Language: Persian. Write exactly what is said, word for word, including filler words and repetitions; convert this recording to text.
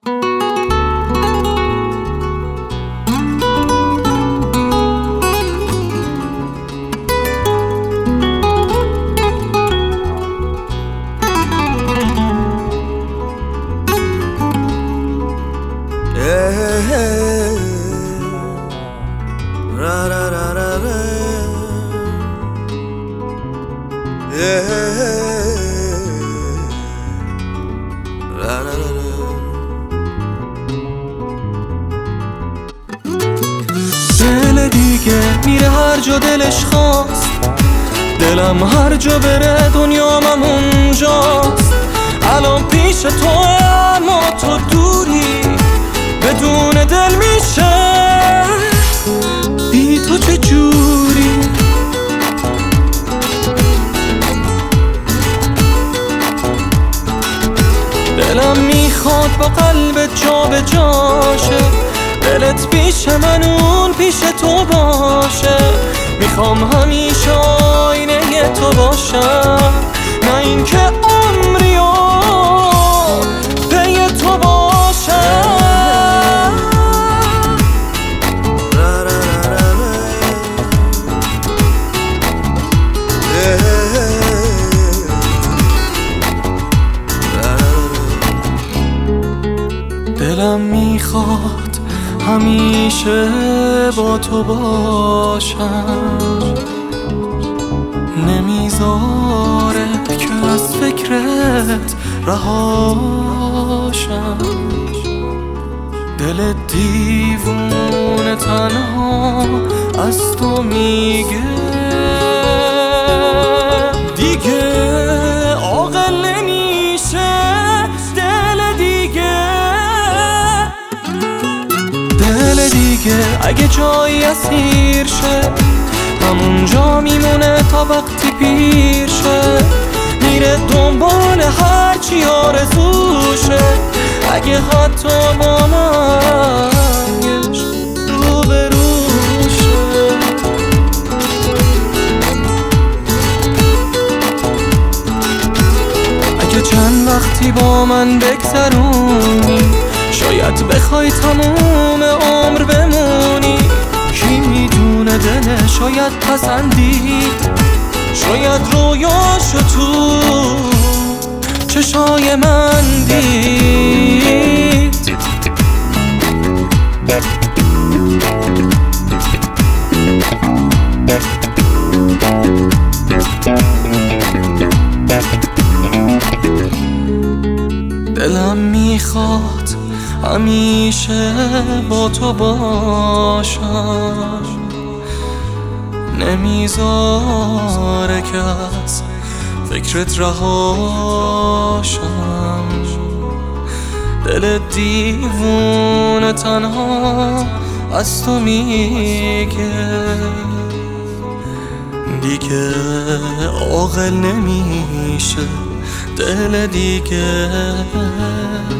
Ra ra ra ra ra. Yeah. Ra ra ra ra. دل دیگه میره هر جا دلش خواست، دلم هر جا بره دنیام اونجاست. الان پیش تو اما تو دوری، بدون دل میشه بی تو چه جوری. دلم میخواد با قلبت جا به جاشه، دلت پیش من اون پیش تو باشه. میخوام همیشه آینه تو باشم، نه اینکه عمری و پی تو باشم. دلم میخواد همیشه با تو باشم، نمیذاره که از فکرت رهاشم. دل دیوونه تنها از تو میگه دیگه عاقل نمیشه. دل دیگه دل دیگه اگه جایی اسیر شه، همونجا میمونه تا وقتی پیر شه. میره دنبال هرچی آرزوشه، اگه حتی با مرگش رو به روشه. اگه چند وقتی با من بگذرونی، شاید بخوای تموم عمر بمونی. کی میدونه دل شاید پسندید، شاید رویاشو تو چشای من دید. دلم میخواد همیشه با تو باشم، نمیذاره که از فکرت رهاشم. دل دیوونه تنها از تو میگه دیگه عاقل نمیشه. دل دیگه